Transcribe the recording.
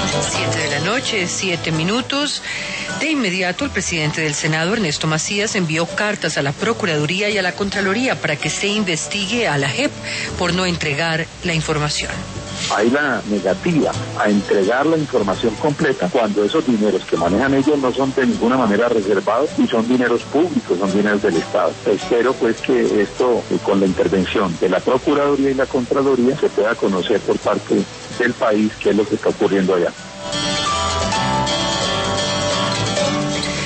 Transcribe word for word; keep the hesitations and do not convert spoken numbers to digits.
Siete de la noche, siete minutos. De inmediato, el presidente del Senado, Ernesto Macías, envió cartas a la Procuraduría y a la Contraloría para que se investigue a la J E P por no entregar la información. Hay la negativa a entregar la información completa cuando esos dineros que manejan ellos no son de ninguna manera reservados y son dineros públicos, son dineros del Estado. Espero pues que esto, eh, con la intervención de la Procuraduría y la Contraloría, se pueda conocer por parte del país qué es lo que está ocurriendo allá.